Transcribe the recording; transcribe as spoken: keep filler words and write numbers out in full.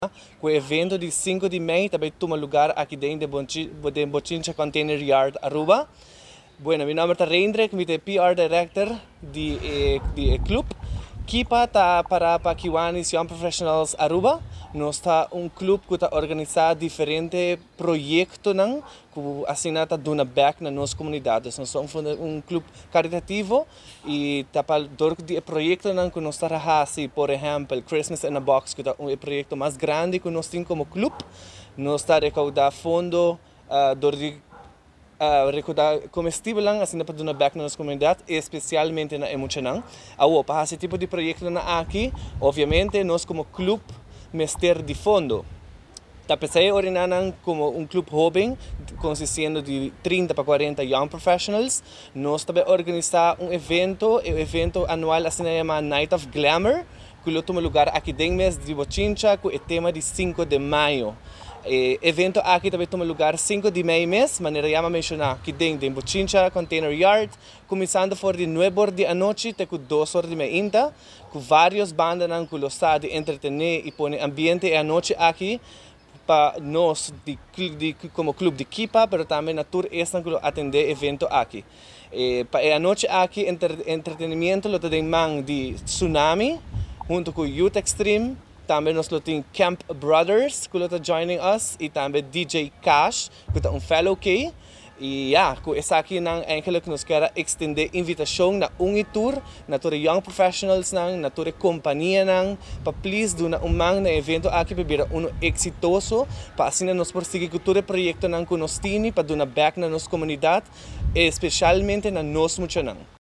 O evento de cinco de maio também toma lugar aqui dentro de Bochincha Container Yard, Aruba. Bueno, meu nome é Reindrek, eu sou P R Director de, de club. Kipa está para para Kiwanis Young Professionals Aruba. Nós está um clube que está organizado diferentes projetos não, que assim está dando back na nossa comunidade. Nós somos um clube caritativo e está para dor de projetos não que nós está assim, por exemplo, Christmas in a Box, que é um projeto mais grande que nós temos como clube. Nós está recaudando fundo uh, dor de Uh, recaudar comestível lang assim para dar back na nossa comunidade, especialmente na emocional. Awo, para esse tipo de projeto na aqui, obviamente nós como clube mester de fundo. Tá pensei orinanan como um clube jovem, consistindo de trinta para quarenta young professionals. Nós também organizar um evento, um evento anual assim chama Night of Glamour, que toma lugar aqui dentro mês de Bochincha, com o tema de cinco de maio. O evento aqui também toma lugar cinco de maio mês, maneira chama mencionar aqui dentro de Bochincha Container Yard, começando por de nove horas da noite até com duas horas da manhã, com várias bandas que gostam de entretener e pôr ambiente à noite aqui para nós de, de, como clube de Kipa, mas também na tour esta que atender evento aqui. E, para a noite aqui entre, entretenimento lo tem man de Tsunami junto com Youth Extreme. Também nós temos Camp Brothers, que está joining us, e também D J Cash, que é um fellow K. E yeah, com essa aqui nang enkele que nós quer extender invitação na Unitour, na toda young professionals nang, na toda companhia nang, para please do na umang na evento aqui para vir um exitoso, para assim nós prosseguir com todo o projeto nang que nós temos para dar back na nossa comunidade, especialmente na nossa mucho nang.